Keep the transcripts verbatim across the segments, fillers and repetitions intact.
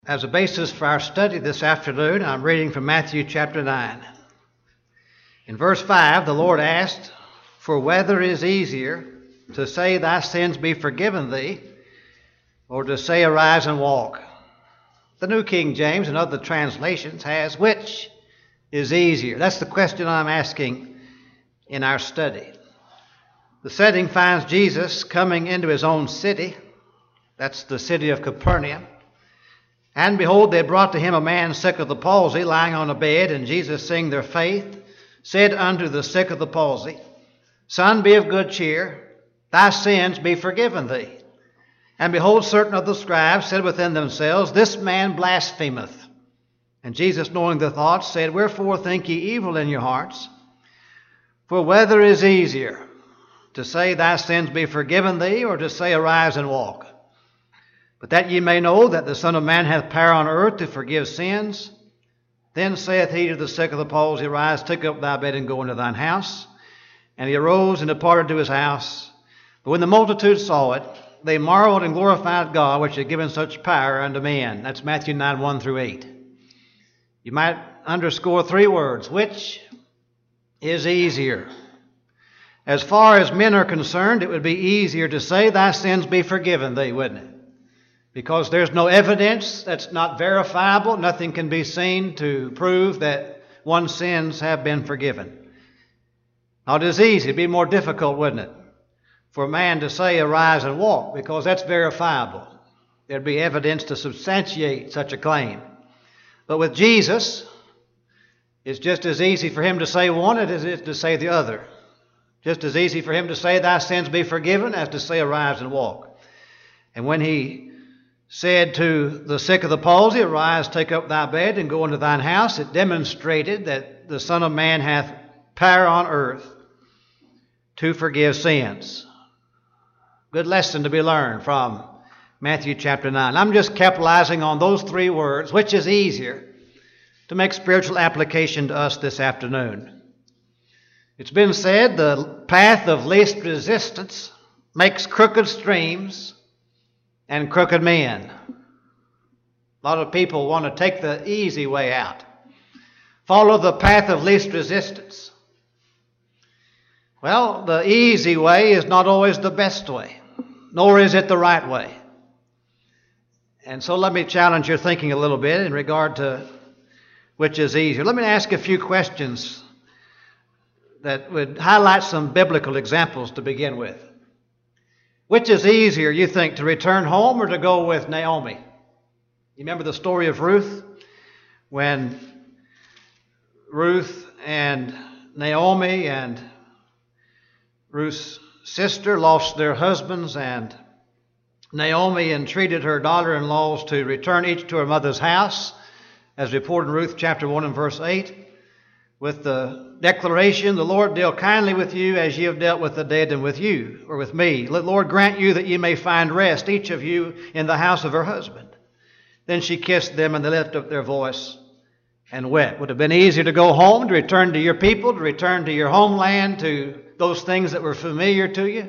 As a basis for our study this afternoon, I'm reading from Matthew chapter nine. In verse five, the Lord asked, "For whether it is easier to say thy sins be forgiven thee, or to say arise and walk?" The New King James and other translations has, "Which is easier?" That's the question I'm asking in our study. The setting finds Jesus coming into his own city. That's the city of Capernaum. And behold, they brought to him a man sick of the palsy, lying on a bed, and Jesus, seeing their faith, said unto the sick of the palsy, "Son, be of good cheer, thy sins be forgiven thee." And behold, certain of the scribes said within themselves, "This man blasphemeth." And Jesus, knowing their thoughts, said, "Wherefore think ye evil in your hearts? For whether is easier, to say thy sins be forgiven thee, or to say arise and walk? But that ye may know that the Son of Man hath power on earth to forgive sins." Then saith he to the sick of the palsy, "Arise, take up thy bed, and go into thine house." And he arose and departed to his house. But when the multitude saw it, they marveled and glorified God, which had given such power unto men. That's Matthew nine, one through eight. You might underscore three words: which is easier? As far as men are concerned, it would be easier to say thy sins be forgiven thee, wouldn't it? Because there's no evidence, that's not verifiable. Nothing can be seen to prove that one's sins have been forgiven. Not as easy. It'd be more difficult, wouldn't it, for a man to say arise and walk, because that's verifiable. There'd be evidence to substantiate such a claim. But with Jesus, it's just as easy for him to say one as it is to say the other. Just as easy for him to say thy sins be forgiven as to say arise and walk. And when he said to the sick of the palsy, "Arise, take up thy bed, and go into thine house," it demonstrated that the Son of Man hath power on earth to forgive sins. Good lesson to be learned from Matthew chapter nine. I'm just capitalizing on those three words, which is easier, to make spiritual application to us this afternoon. It's been said the path of least resistance makes crooked streams and crooked men. A lot of people want to take the easy way out. Follow the path of least resistance. Well, the easy way is not always the best way, nor is it the right way. And so let me challenge your thinking a little bit in regard to which is easier. Let me ask a few questions that would highlight some biblical examples to begin with. Which is easier, you think, to return home or to go with Naomi? You remember the story of Ruth? When Ruth and Naomi and Ruth's sister lost their husbands, and Naomi entreated her daughter-in-laws to return each to her mother's house, as reported in Ruth chapter one and verse eight, with the declaration, "The Lord deal kindly with you as ye have dealt with the dead and with you," or with me. "Let the Lord grant you that ye may find rest, each of you in the house of her husband." Then she kissed them, and they lifted up their voice and wept. Would it have been easier to go home, to return to your people, to return to your homeland, to those things that were familiar to you?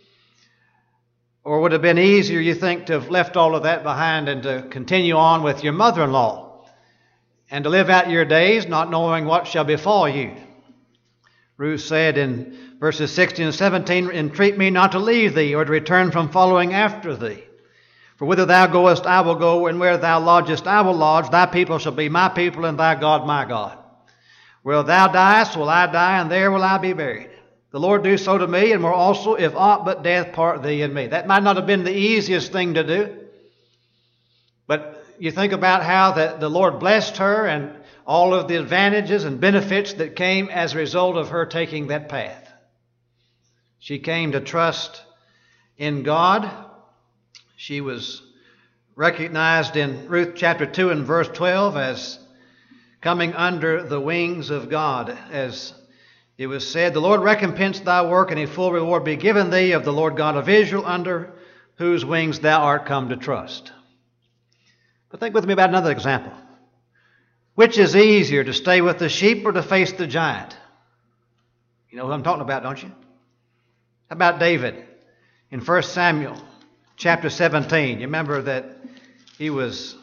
Or would it have been easier, you think, to have left all of that behind and to continue on with your mother-in-law and to live out your days not knowing what shall befall you? Ruth said in verses sixteen and seventeen, "Entreat me not to leave thee, or to return from following after thee. For whither thou goest I will go, and where thou lodgest I will lodge. Thy people shall be my people, and thy God my God. Where thou diest will I die, and there will I be buried. The Lord do so to me, and more also, if aught but death part thee and me." That might not have been the easiest thing to do, but you think about how that the Lord blessed her and all of the advantages and benefits that came as a result of her taking that path. She came to trust in God. She was recognized in Ruth chapter two and verse twelve as coming under the wings of God. As it was said, "The Lord recompense thy work, and a full reward be given thee of the Lord God of Israel, under whose wings thou art come to trust." But think with me about another example. Which is easier, to stay with the sheep or to face the giant? You know who I'm talking about, don't you? How about David in First Samuel chapter seventeen? You remember that he was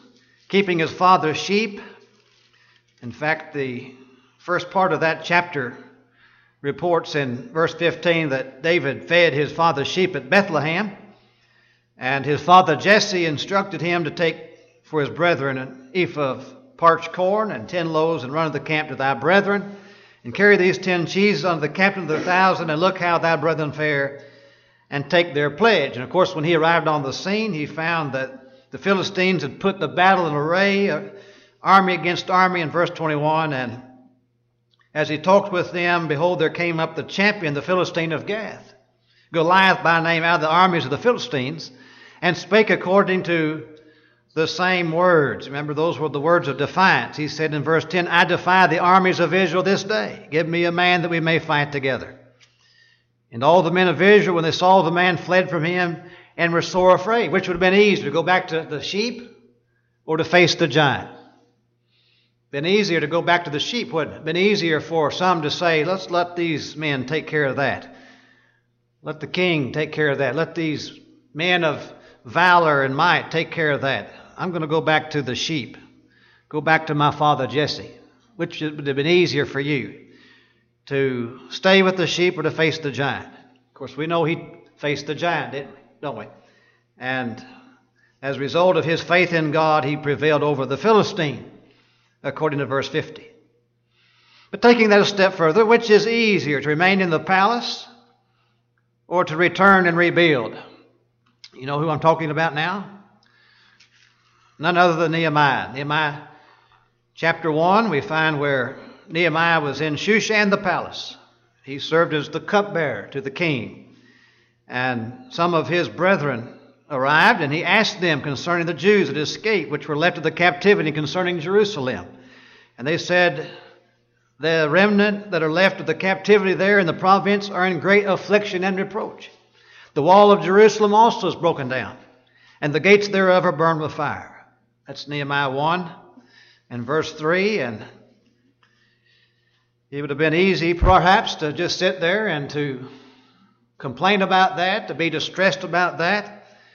keeping his father's sheep. In fact, the first part of that chapter reports in verse fifteen that David fed his father's sheep at Bethlehem, and his father Jesse instructed him to take for his brethren an ephah of parched corn and ten loaves, and run to the camp to thy brethren, and carry these ten cheeses unto the captain of the thousand, and look how thy brethren fare, and take their pledge. And of course, when he arrived on the scene, he found that the Philistines had put the battle in array, uh, army against army, in verse twenty-one, and as he talked with them, behold, there came up the champion, the Philistine of Gath, Goliath by name, out of the armies of the Philistines, and spake according to the same words. Remember, those were the words of defiance. He said in verse ten, I defy the armies of Israel this day. Give me a man that we may fight together. And all the men of Israel, when they saw the man, fled from him and were sore afraid. Which would have been easier, to go back to the sheep or to face the giant? Been easier to go back to the sheep, wouldn't it? Been easier for some to say, let's let these men take care of that. Let the king take care of that. Let these men of valor and might take care of that. I'm going to go back to the sheep. Go back to my father Jesse. Which would have been easier for you, to stay with the sheep or to face the giant? Of course, we know he faced the giant, didn't we? Don't we? And as a result of his faith in God, he prevailed over the Philistine, according to verse fifty. But taking that a step further, which is easier, to remain in the palace or to return and rebuild? You know who I'm talking about now? None other than Nehemiah. Nehemiah chapter one, we find where Nehemiah was in Shushan the palace. He served as the cupbearer to the king. And some of his brethren arrived, and he asked them concerning the Jews that escaped, which were left of the captivity, concerning Jerusalem. And they said, the remnant that are left of the captivity there in the province are in great affliction and reproach. The wall of Jerusalem also is broken down, and the gates thereof are burned with fire. That's Nehemiah one and verse three. And it would have been easy perhaps to just sit there and to complain about that, to be distressed about that.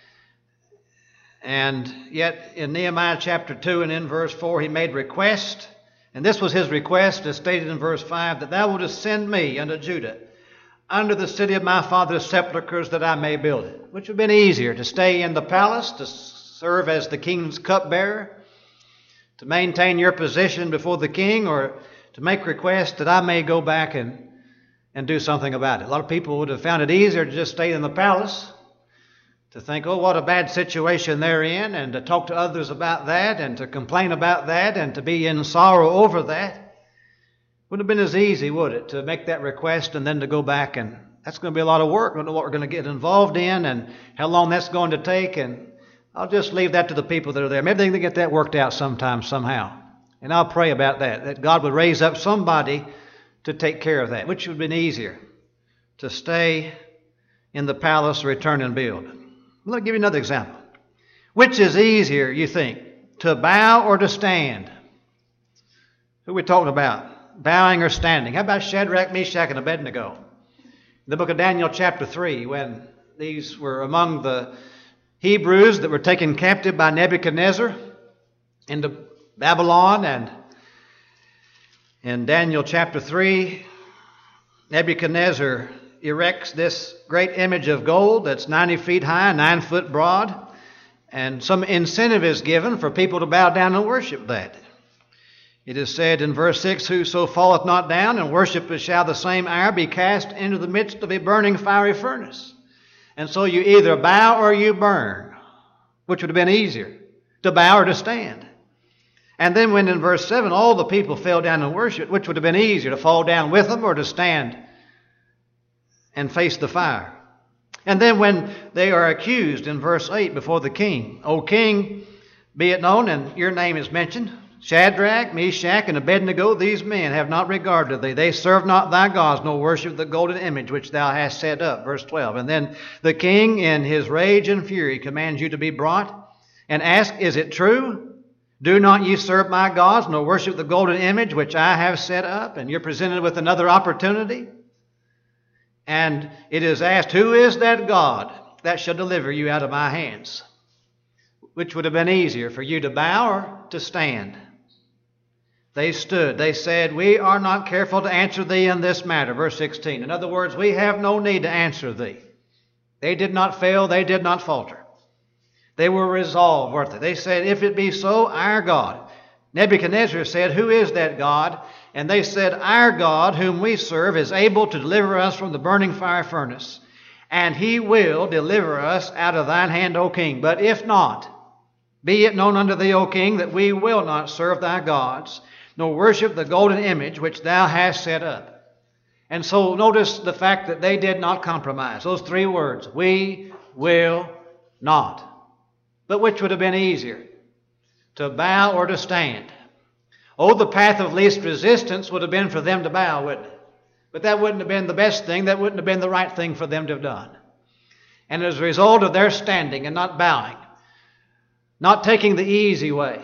And yet in Nehemiah chapter two and in verse four, he made request. And this was his request, as stated in verse five, that thou wouldest send me unto Judah, unto the city of my father's sepulchres, that I may build it. Which would have been easier, to stay in the palace, to serve as the king's cupbearer, to maintain your position before the king, or to make request that I may go back and, and do something about it. A lot of people would have found it easier to just stay in the palace, to think, oh, what a bad situation they're in, and to talk to others about that, and to complain about that, and to be in sorrow over that. Wouldn't have been as easy, would it, to make that request and then to go back, and that's going to be a lot of work. I don't know what we're going to get involved in and how long that's going to take, and I'll just leave that to the people that are there. Maybe they can get that worked out sometime, somehow. And I'll pray about that, that God would raise up somebody to take care of that, which would have been easier, to stay in the palace, return and build. Let me give you another example. Which is easier, you think, to bow or to stand? Who are we talking about? Bowing or standing? How about Shadrach, Meshach, and Abednego? In the book of Daniel chapter three, when these were among the Hebrews that were taken captive by Nebuchadnezzar into Babylon, and in Daniel chapter three, Nebuchadnezzar erects this great image of gold that's ninety feet high, nine foot broad, and some incentive is given for people to bow down and worship that. It is said in verse six, whoso falleth not down and worshipeth shall the same hour be cast into the midst of a burning fiery furnace. And so you either bow or you burn. Which would have been easier, to bow or to stand? And then when in verse seven all the people fell down and worshiped, which would have been easier, to fall down with them or to stand and face the fire? And then when they are accused in verse eight before the king, O king, be it known, and your name is mentioned, Shadrach, Meshach, and Abednego, these men have not regarded thee. They serve not thy gods, nor worship the golden image which thou hast set up. Verse twelve. And then the king in his rage and fury commands you to be brought and ask, is it true? Do not ye serve my gods, nor worship the golden image which I have set up? And you're presented with another opportunity. And it is asked, who is that God that shall deliver you out of my hands? Which would have been easier, for you to bow or to stand? They stood. They said, we are not careful to answer thee in this matter. Verse sixteen. In other words, we have no need to answer thee. They did not fail. They did not falter. They were resolved, weren't they? They said, if it be so, our God. Nebuchadnezzar said, who is that God? And they said, our God, whom we serve, is able to deliver us from the burning fire furnace, and he will deliver us out of thine hand, O king. But if not, be it known unto thee, O king, that we will not serve thy gods, nor worship the golden image which thou hast set up. And so notice the fact that they did not compromise. Those three words, we will not. But which would have been easier, to bow or to stand? Oh, the path of least resistance would have been for them to bow, wouldn't it? But that wouldn't have been the best thing. That wouldn't have been the right thing for them to have done. And as a result of their standing and not bowing, not taking the easy way,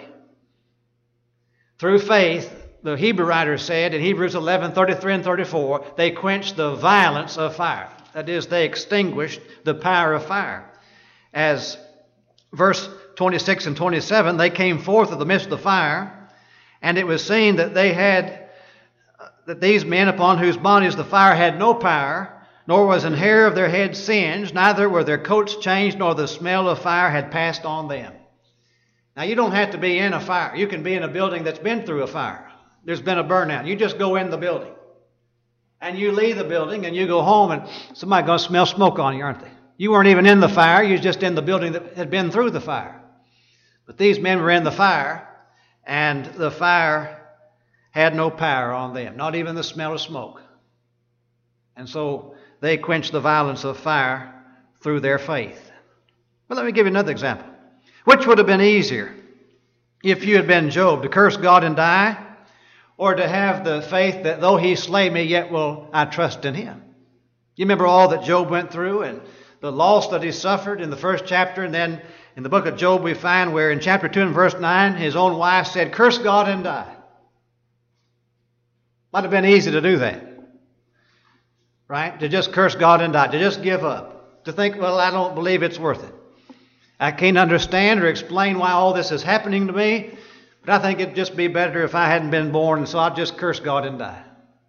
through faith, the Hebrew writer said in Hebrews eleven, thirty-three and thirty-four, they quenched the violence of fire. That is, they extinguished the power of fire. As verse twenty-six and twenty-seven, they came forth of the midst of the fire, and it was seen that they had, that these men upon whose bodies the fire had no power, nor was an hair of their head singed, neither were their coats changed, nor the smell of fire had passed on them. Now, you don't have to be in a fire. You can be in a building that's been through a fire. There's been a burnout. You just go in the building. And you leave the building and you go home, and somebody's going to smell smoke on you, aren't they? You weren't even in the fire. You were just in the building that had been through the fire. But these men were in the fire, and the fire had no power on them, not even the smell of smoke. And so they quenched the violence of fire through their faith. But let me give you another example. Which would have been easier if you had been Job, to curse God and die, or to have the faith that though he slay me, yet will I trust in him? You remember all that Job went through and the loss that he suffered in the first chapter, and then in the book of Job we find where in chapter two and verse nine, his own wife said, curse God and die. Might have been easy to do that, right? To just curse God and die, to just give up, to think, well, I don't believe it's worth it. I can't understand or explain why all this is happening to me, but I think it'd just be better if I hadn't been born, and so I'll just curse God and die.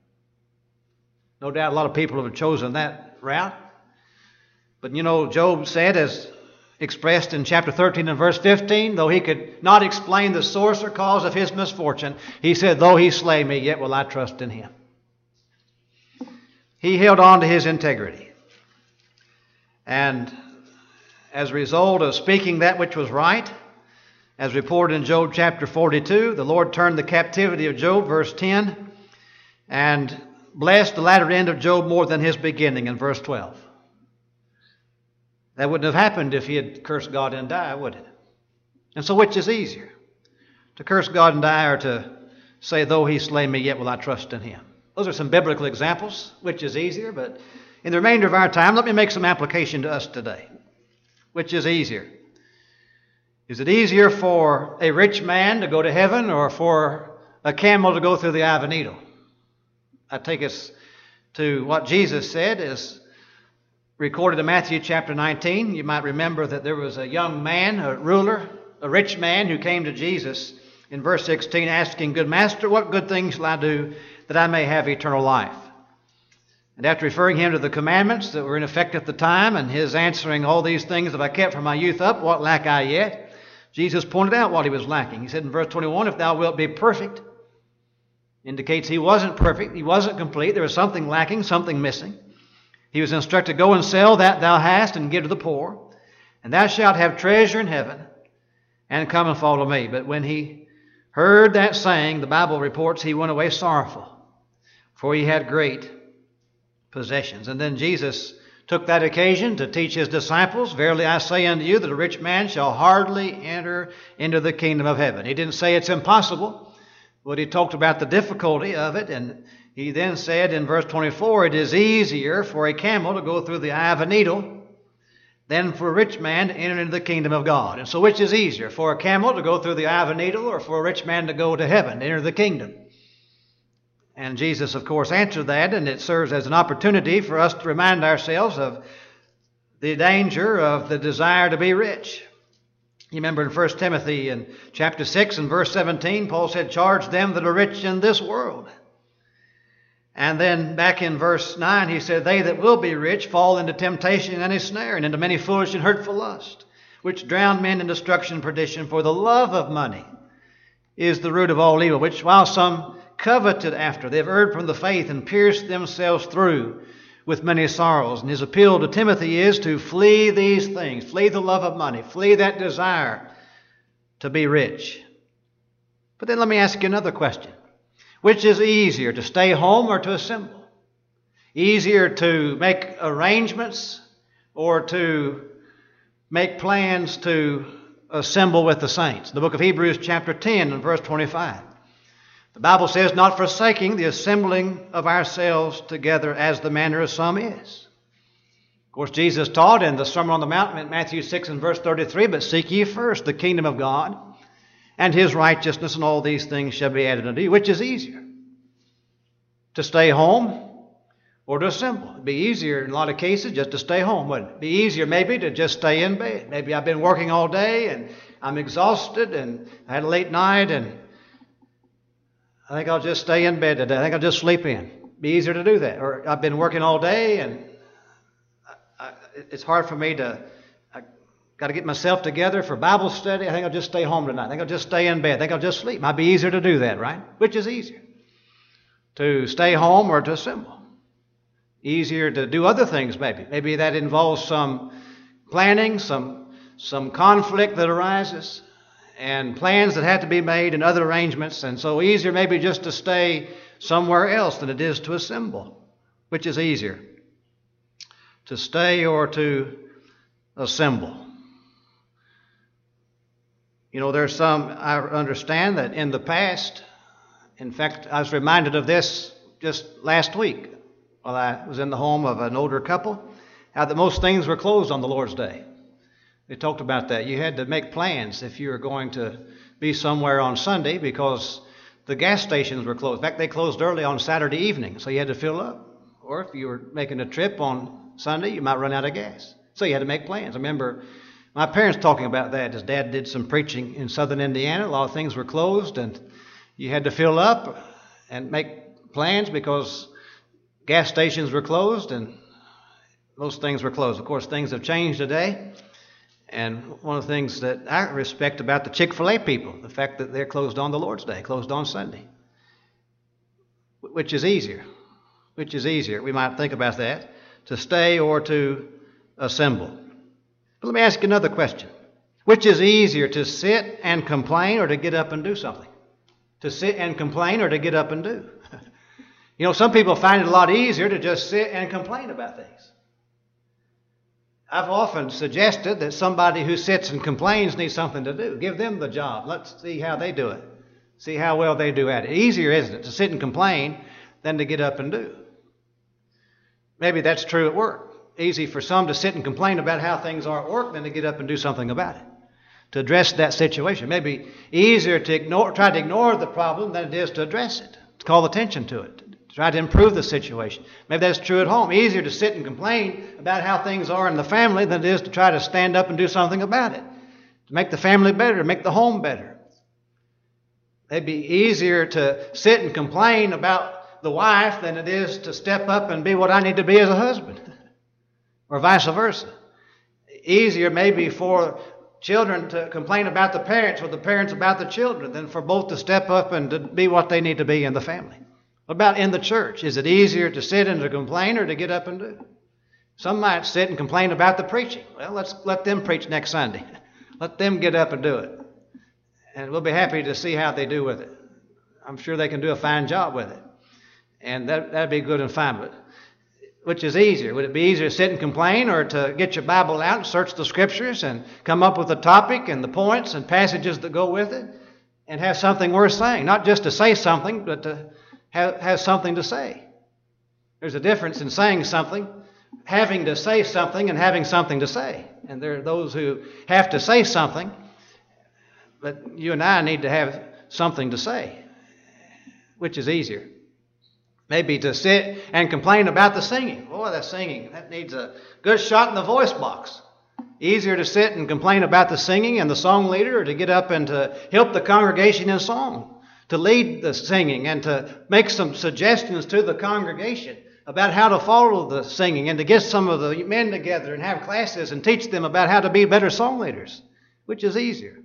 No doubt a lot of people have chosen that route. But you know, Job said, as expressed in chapter thirteen and verse fifteen, though he could not explain the source or cause of his misfortune, he said, though he slay me, yet will I trust in him. He held on to his integrity. And as a result of speaking that which was right, as reported in Job chapter forty-two, the Lord turned the captivity of Job, verse ten, and blessed the latter end of Job more than his beginning, in verse twelve. That wouldn't have happened if he had cursed God and died, would it? And so which is easier? To curse God and die, or to say, though he slay me, yet will I trust in him? Those are some biblical examples. Which is easier? But in the remainder of our time, let me make some application to us today. Which is easier? Is it easier for a rich man to go to heaven, or for a camel to go through the eye of a needle? I take us to what Jesus said is recorded in Matthew chapter nineteen. You might remember that there was a young man, a ruler, a rich man, who came to Jesus in verse sixteen asking, good master, what good things shall I do that I may have eternal life? And after referring him to the commandments that were in effect at the time, and his answering, all these things that I kept from my youth up, what lack I yet? Jesus pointed out what he was lacking. He said in verse twenty-one, if thou wilt be perfect, indicates he wasn't perfect, he wasn't complete, there was something lacking, something missing. He was instructed, go and sell that thou hast and give to the poor, and thou shalt have treasure in heaven, and come and follow me. But when he heard that saying, the Bible reports he went away sorrowful, for he had great possessions. And then Jesus took that occasion to teach his disciples, verily I say unto you that a rich man shall hardly enter into the kingdom of heaven. He didn't say it's impossible, but he talked about the difficulty of it. And he then said in verse twenty-four, it is easier for a camel to go through the eye of a needle than for a rich man to enter into the kingdom of God. And so which is easier, for a camel to go through the eye of a needle, or for a rich man to go to heaven, to enter the kingdom? And Jesus, of course, answered that, and it serves as an opportunity for us to remind ourselves of the danger of the desire to be rich. You remember in First Timothy in chapter six and verse seventeen, Paul said, charge them that are rich in this world. And then back in verse nine, he said, they that will be rich fall into temptation and a snare, and into many foolish and hurtful lusts, which drown men in destruction and perdition. For the love of money is the root of all evil, which while some coveted after, they have erred from the faith and pierced themselves through with many sorrows. And his appeal to Timothy is to flee these things, flee the love of money, flee that desire to be rich. But then let me ask you another question. Which is easier, to stay home or to assemble? Easier to make arrangements or to make plans to assemble with the saints? The book of Hebrews chapter ten and verse twenty-five. The Bible says, not forsaking the assembling of ourselves together as the manner of some is. Of course, Jesus taught in the Sermon on the Mount in Matthew six and verse thirty-three, but seek ye first the kingdom of God and his righteousness, and all these things shall be added unto you. Which is easier, to stay home or to assemble? It'd be easier in a lot of cases just to stay home, wouldn't it? It'd be easier maybe to just stay in bed. Maybe I've been working all day and I'm exhausted and I had a late night and I think I'll just stay in bed today. I think I'll just sleep in. It'd be easier to do that. Or I've been working all day and I, I, it's hard for me to... Got to get myself together for Bible study. I think I'll just stay home tonight. I think I'll just stay in bed. I think I'll just sleep. Might be easier to do that, right? Which is easier? To stay home or to assemble? Easier to do other things maybe. Maybe that involves some planning, some, some conflict that arises, and plans that have to be made and other arrangements. And so easier maybe just to stay somewhere else than it is to assemble. Which is easier? To stay or to assemble? You know, there's some, I understand that in the past, in fact, I was reminded of this just last week while I was in the home of an older couple, how that most things were closed on the Lord's Day. They talked about that. You had to make plans if you were going to be somewhere on Sunday because the gas stations were closed. In fact, they closed early on Saturday evening, so you had to fill up. Or if you were making a trip on Sunday, you might run out of gas. So you had to make plans. I remember my parents talking about that. His dad did some preaching in southern Indiana. A lot of things were closed, and you had to fill up and make plans because gas stations were closed and most things were closed. Of course, things have changed today. And one of the things that I respect about the Chick-fil-A people, the fact that they're closed on the Lord's Day, closed on Sunday. Which is easier? Which is easier? We might think about that. To stay or to assemble. But let me ask you another question. Which is easier, to sit and complain or to get up and do something? To sit and complain or to get up and do? You know, some people find it a lot easier to just sit and complain about things. I've often suggested that somebody who sits and complains needs something to do. Give them the job. Let's see how they do it. See how well they do at it. Easier, isn't it, to sit and complain than to get up and do? Maybe that's true at work. Easy for some to sit and complain about how things are at work than to get up and do something about it, to address that situation. Maybe easier to ignore, try to ignore the problem than it is to address it, to call attention to it, to try to improve the situation. Maybe that's true at home. Easier to sit and complain about how things are in the family than it is to try to stand up and do something about it, to make the family better, to make the home better. It'd be easier to sit and complain about the wife than it is to step up and be what I need to be as a husband. Or vice versa. Easier maybe for children to complain about the parents or the parents about the children than for both to step up and to be what they need to be in the family. What about in the church? Is it easier to sit and to complain or to get up and do? Some might sit and complain about the preaching. Well, let's let them preach next Sunday. Let them get up and do it. And we'll be happy to see how they do with it. I'm sure they can do a fine job with it. And that, that'd be good and fine. But which is easier? Would it be easier to sit and complain or to get your Bible out and search the Scriptures and come up with a topic and the points and passages that go with it and have something worth saying? Not just to say something, but to have, have something to say. There's a difference in saying something, having to say something, and having something to say. And there are those who have to say something, but you and I need to have something to say. Which is easier? Maybe to sit and complain about the singing. Boy, that singing, that needs a good shot in the voice box. Easier to sit and complain about the singing and the song leader, or to get up and to help the congregation in song, to lead the singing and to make some suggestions to the congregation about how to follow the singing, and to get some of the men together and have classes and teach them about how to be better song leaders? Which is easier?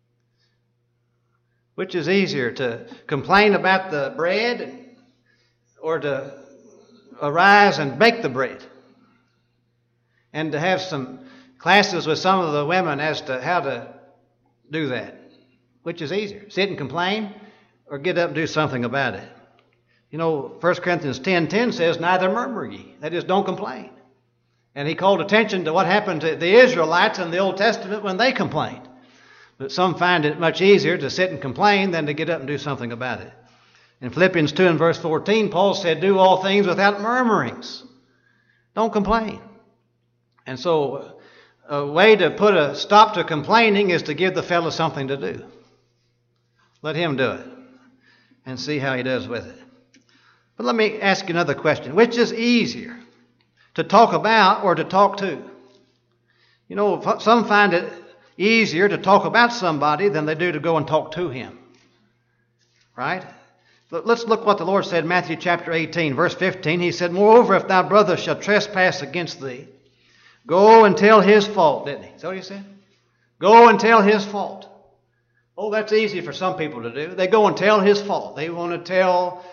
Which is easier, to complain about the bread or to arise and bake the bread? And to have some classes with some of the women as to how to do that? Which is easier? Sit and complain, or get up and do something about it? You know, First Corinthians ten ten says, neither murmur ye. That is, don't complain. And he called attention to what happened to the Israelites in the Old Testament when they complained. But some find it much easier to sit and complain than to get up and do something about it. In Philippians two and verse fourteen, Paul said, do all things without murmurings. Don't complain. And so a way to put a stop to complaining is to give the fellow something to do. Let him do it and see how he does with it. But let me ask you another question. Which is easier, to talk about or to talk to? You know, some find it easier to talk about somebody than they do to go and talk to him. Right? But let's look what the Lord said in Matthew chapter eighteen, verse fifteen. He said, moreover, if thy brother shall trespass against thee, go and tell his fault, didn't he? Is that what he said? Go and tell his fault. Oh, that's easy for some people to do. They go and tell his fault. They want to tell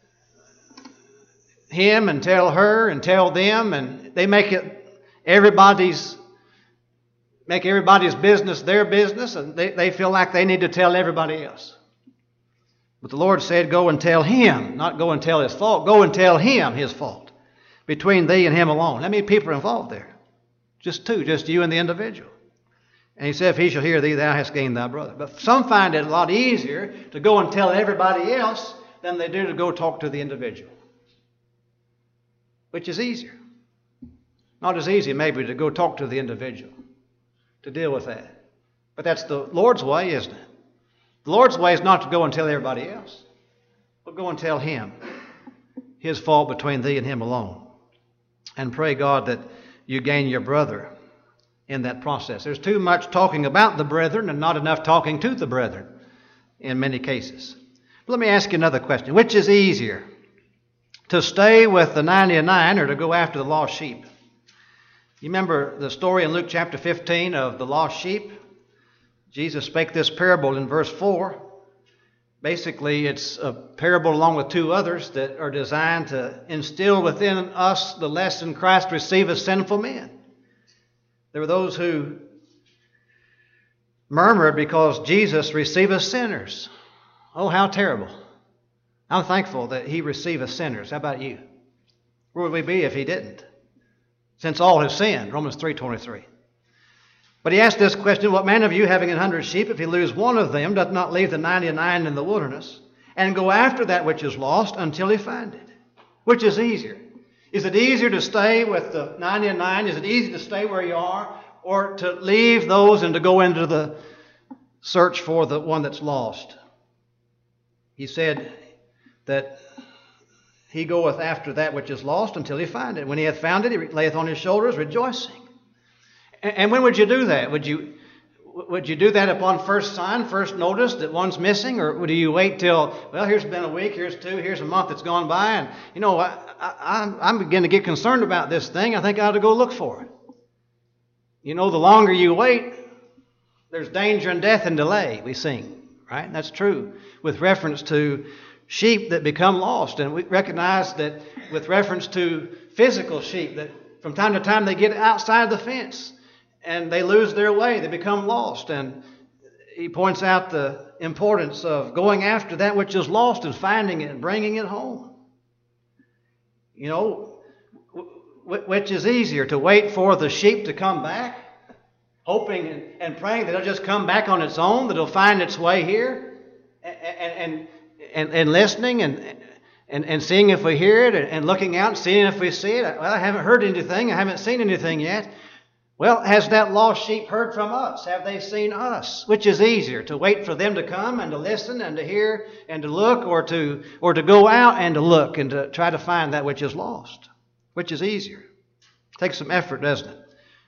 him and tell her and tell them, and they make it everybody's make everybody's business their business, and they, they feel like they need to tell everybody else. But the Lord said, go and tell him, not go and tell his fault. Go and tell him his fault, between thee and him alone. How many people are involved there? Just two, just you and the individual. And he said, if he shall hear thee, thou hast gained thy brother. But some find it a lot easier to go and tell everybody else than they do to go talk to the individual. Which is easier? Not as easy maybe to go talk to the individual, to deal with that. But that's the Lord's way, isn't it? The Lord's way is not to go and tell everybody else, but go and tell him his fault between thee and him alone. And pray God that you gain your brother in that process. There's too much talking about the brethren and not enough talking to the brethren in many cases. But let me ask you another question. Which is easier, to stay with the ninety-nine or to go after the lost sheep? You remember the story in Luke chapter fifteen of the lost sheep? Jesus spake this parable in verse four. Basically, it's a parable along with two others that are designed to instill within us the lesson Christ receiveth sinful men. There were those who murmured because Jesus receiveth sinners. Oh, how terrible. I'm thankful that he receiveth sinners. How about you? Where would we be if he didn't? Since all have sinned, Romans three twenty-three. But he asked this question, what man of you, having an hundred sheep, if he lose one of them, doth not leave the ninety-nine in the wilderness, and go after that which is lost until he find it? Which is easier? Is it easier to stay with the ninety-nine? Is it easy to stay where you are? Or to leave those and to go into the search for the one that's lost? He said that he goeth after that which is lost until he find it. When he hath found it, he layeth on his shoulders, rejoicing. And when would you do that? Would you would you do that upon first sign, first notice that one's missing? Or do you wait till, well, here's been a week, here's two, here's a month that's gone by, and, you know, I, I, I'm beginning to get concerned about this thing. I think I ought to go look for it. You know, the longer you wait, there's danger and death and delay, we sing, right? That's true with reference to sheep that become lost. And we recognize that with reference to physical sheep, that from time to time they get outside the fence and they lose their way. They become lost. And he points out the importance of going after that which is lost and finding it and bringing it home. You know, which is easier, to wait for the sheep to come back, hoping and praying that it'll just come back on its own, that it'll find its way here, and and and, and listening and, and and seeing if we hear it, and looking out and seeing if we see it. Well, I haven't heard anything. I haven't seen anything yet. Well, has that lost sheep heard from us? Have they seen us? Which is easier, to wait for them to come and to listen and to hear and to look, or to or to go out and to look and to try to find that which is lost? Which is easier? Takes some effort, doesn't it,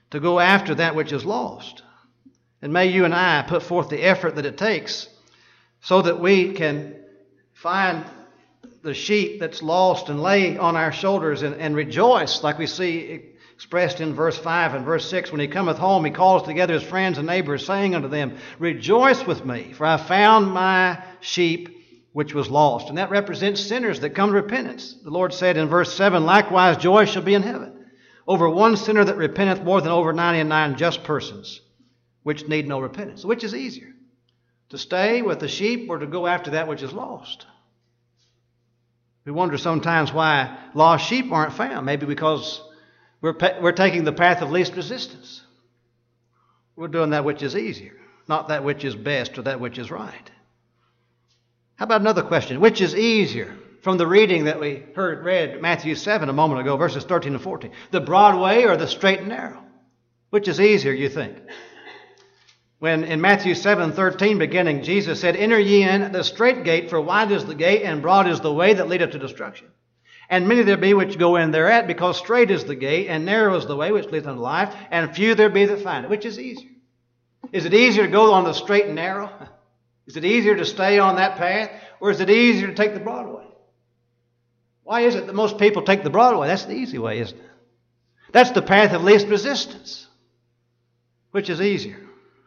to go after that which is lost. And may you and I put forth the effort that it takes so that we can find the sheep that's lost and lay on our shoulders and, and rejoice, like we see expressed in verse five and verse six. When he cometh home, he calls together his friends and neighbors, saying unto them, Rejoice with me, for I found my sheep which was lost. And that represents sinners that come to repentance. The Lord said in verse seven, Likewise joy shall be in heaven over one sinner that repenteth more than over ninety-nine just persons, which need no repentance. Which is easier, to stay with the sheep or to go after that which is lost? We wonder sometimes why lost sheep aren't found. Maybe because we're, we're taking the path of least resistance. We're doing that which is easier, not that which is best or that which is right. How about another question? Which is easier? From the reading that we heard read, Matthew seven a moment ago, verses thirteen and fourteen. The broad way or the straight and narrow? Which is easier, you think? When in Matthew seven thirteen beginning, Jesus said, Enter ye in the strait gate, for wide is the gate, and broad is the way that leadeth to destruction. And many there be which go in thereat, because strait is the gate, and narrow is the way which leadeth unto life, and few there be that find it. Which is easier? Is it easier to go on the straight and narrow? Is it easier to stay on that path? Or is it easier to take the broad way? Why is it that most people take the broad way? That's the easy way, isn't it? That's the path of least resistance. Which is easier?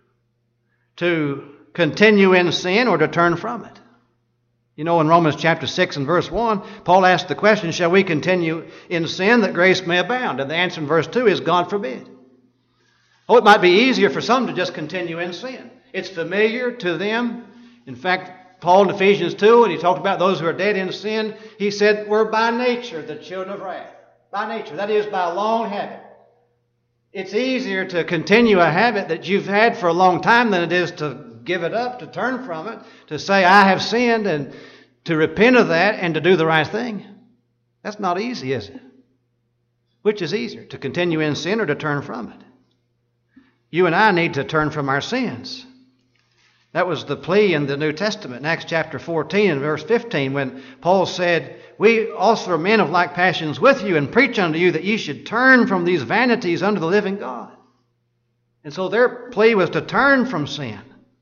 To continue in sin or to turn from it? You know, in Romans chapter six and verse one, Paul asked the question, Shall we continue in sin that grace may abound? And the answer in verse two is, God forbid. Oh, it might be easier for some to just continue in sin. It's familiar to them. In fact, Paul in Ephesians two, when he talked about those who are dead in sin, he said, we're by nature the children of wrath. By nature, that is by long habit. It's easier to continue a habit that you've had for a long time than it is to give it up, to turn from it, to say, I have sinned, and to repent of that and to do the right thing. That's not easy, is it? Which is easier, to continue in sin or to turn from it? You and I need to turn from our sins. That was the plea in the New Testament, in Acts chapter fourteen and verse fifteen, when Paul said, We also are men of like passions with you, and preach unto you that ye should turn from these vanities unto the living God. And so their plea was to turn from sin.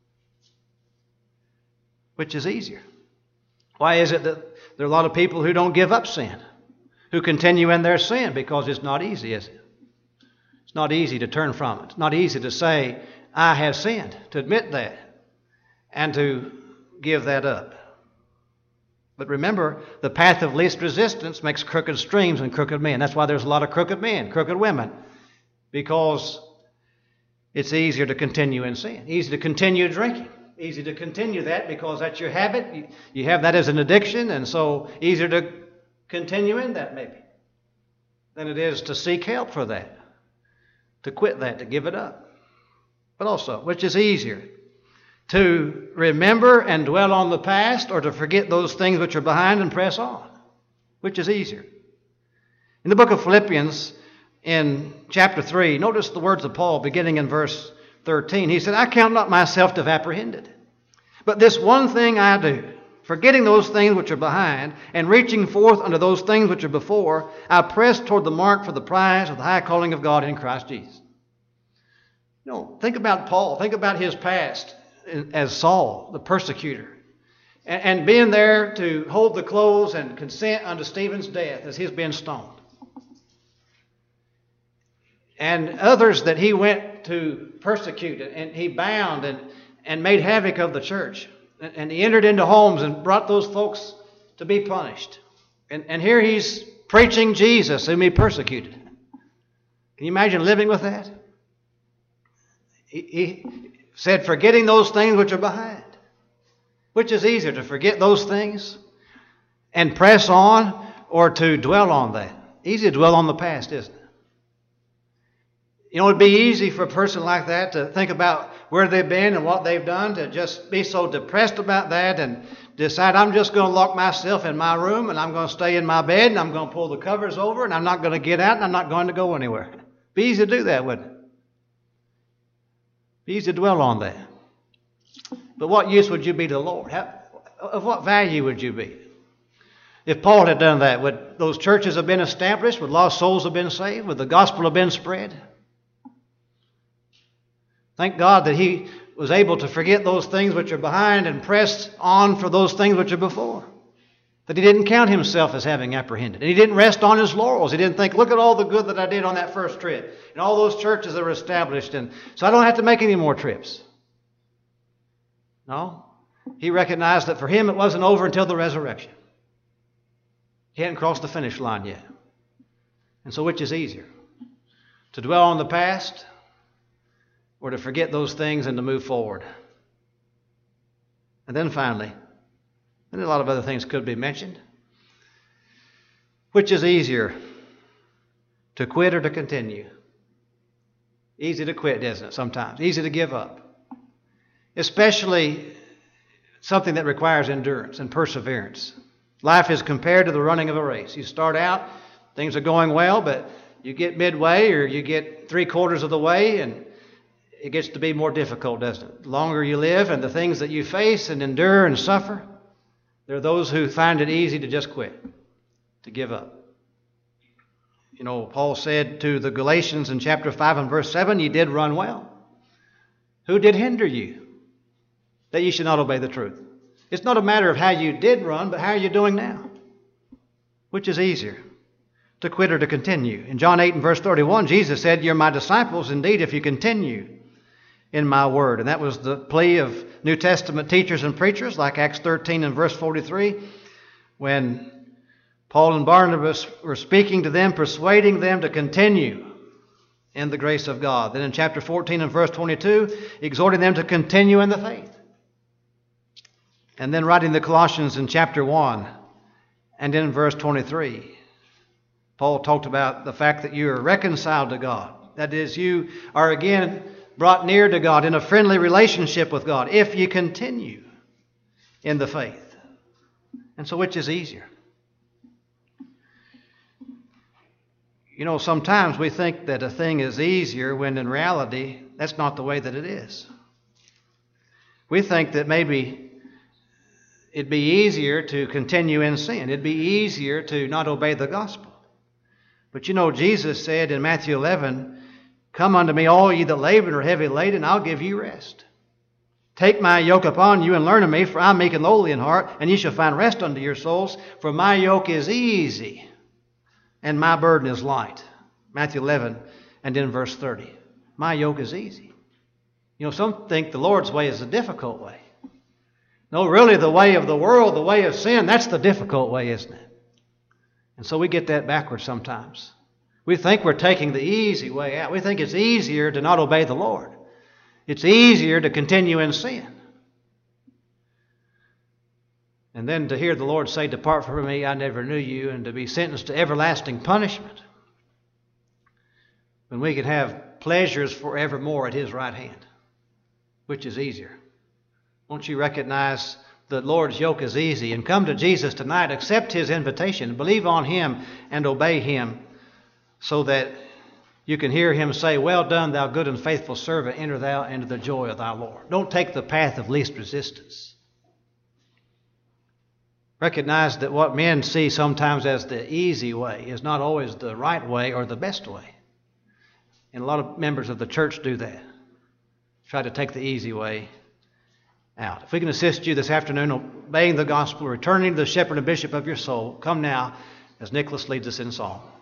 Which is easier? Why is it that there are a lot of people who don't give up sin, who continue in their sin? Because it's not easy, is it? It's not easy to turn from it. It's not easy to say, I have sinned, to admit that, and to give that up. But remember, the path of least resistance makes crooked streams and crooked men. That's why there's a lot of crooked men, crooked women, because it's easier to continue in sin, easy to continue drinking. Easy to continue that because that's your habit. You, you have that as an addiction, and so easier to continue in that maybe than it is to seek help for that, to quit that, to give it up. But also, which is easier, to remember and dwell on the past or to forget those things which are behind and press on? Which is easier? In the book of Philippians, in chapter three, notice the words of Paul beginning in verse thirteen. He said, I count not myself to have apprehended, but this one thing I do, forgetting those things which are behind and reaching forth unto those things which are before, I press toward the mark for the prize of the high calling of God in Christ Jesus. You know, think about Paul. Think about his past as Saul, the persecutor, and, and being there to hold the clothes and consent unto Stephen's death as he's been stoned. And others that he went to persecute, and he bound and, and made havoc of the church. And, and he entered into homes and brought those folks to be punished. And, and here he's preaching Jesus whom he persecuted. Can you imagine living with that? He, he said, forgetting those things which are behind. Which is easier, to forget those things and press on, or to dwell on that? Easy to dwell on the past, isn't it? You know, it'd be easy for a person like that to think about where they've been and what they've done, to just be so depressed about that and decide, I'm just going to lock myself in my room and I'm going to stay in my bed and I'm going to pull the covers over and I'm not going to get out and I'm not going to go anywhere. It'd be easy to do that, wouldn't it? It'd be easy to dwell on that. But what use would you be to the Lord? How, of what value would you be? If Paul had done that, would those churches have been established? Would lost souls have been saved? Would the gospel have been spread? Thank God that he was able to forget those things which are behind and press on for those things which are before. That he didn't count himself as having apprehended. And he didn't rest on his laurels. He didn't think, look at all the good that I did on that first trip and all those churches that were established, and so I don't have to make any more trips. No. He recognized that for him it wasn't over until the resurrection. He hadn't crossed the finish line yet. And so which is easier? To dwell on the past or to forget those things and to move forward? And then finally, and a lot of other things could be mentioned. Which is easier, to quit or to continue? Easy to quit, isn't it, sometimes? Easy to give up. Especially something that requires endurance and perseverance. Life is compared to the running of a race. You start out, things are going well, but you get midway or you get three quarters of the way, and it gets to be more difficult, doesn't it? The longer you live and the things that you face and endure and suffer, there are those who find it easy to just quit, to give up. You know, Paul said to the Galatians in chapter five and verse seven, "You did run well. Who did hinder you that you should not obey the truth?" It's not a matter of how you did run, but how are you doing now? Which is easier, to quit or to continue? In John eight and verse thirty-one, Jesus said, "You're my disciples indeed if you continue in my word." And that was the plea of New Testament teachers and preachers, like Acts thirteen and verse forty-three, when Paul and Barnabas were speaking to them, persuading them to continue in the grace of God. Then in chapter fourteen and verse twenty-two, exhorting them to continue in the faith. And then writing the Colossians in chapter one and in verse twenty-three, Paul talked about the fact that you are reconciled to God. That is, you are again brought near to God in a friendly relationship with God if you continue in the faith. And so which is easier? You know, sometimes we think that a thing is easier when in reality that's not the way that it is. We think that maybe it'd be easier to continue in sin. It'd be easier to not obey the gospel. But you know, Jesus said in Matthew eleven, "Come unto me, all ye that labor and are heavy laden, I'll give you rest. Take my yoke upon you and learn of me, for I'm meek and lowly in heart, and ye shall find rest unto your souls. For my yoke is easy, and my burden is light." Matthew eleven and in verse thirty. My yoke is easy. You know, some think the Lord's way is the difficult way. No, really the way of the world, the way of sin, that's the difficult way, isn't it? And so we get that backwards sometimes. We think we're taking the easy way out. We think it's easier to not obey the Lord. It's easier to continue in sin. And then to hear the Lord say, "Depart from me, I never knew you," and to be sentenced to everlasting punishment, when we can have pleasures forevermore at His right hand. Which is easier? Won't you recognize the Lord's yoke is easy and come to Jesus tonight, accept His invitation, believe on Him and obey Him, so that you can hear Him say, "Well done, thou good and faithful servant, enter thou into the joy of thy Lord." Don't take the path of least resistance. Recognize that what men see sometimes as the easy way is not always the right way or the best way. And a lot of members of the church do that. Try to take the easy way out. If we can assist you this afternoon obeying the gospel, returning to the shepherd and bishop of your soul, come now as Nicholas leads us in song.